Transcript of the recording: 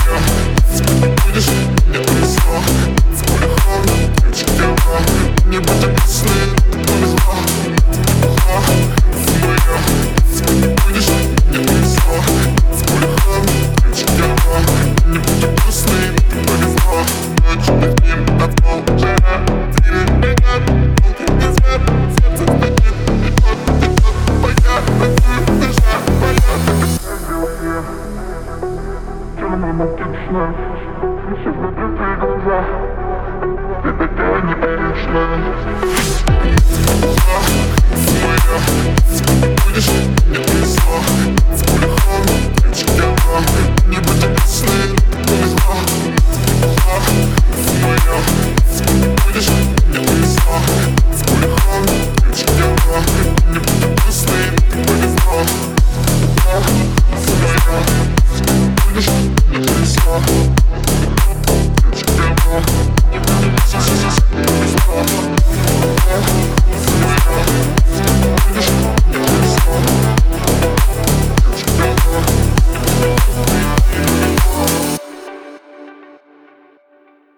моя, будешь мне повезло. Смехом чекала, не будет сны, повезло. Моя, будешь мне повезло. Смехом чекала, не будет сны, повезло. Ночь над ним на пол, жара, двери меня, волки не звят, сердце стоит, романтично, все закрытые глаза. Ты такая непривычная. Моя, будешь мне повезло.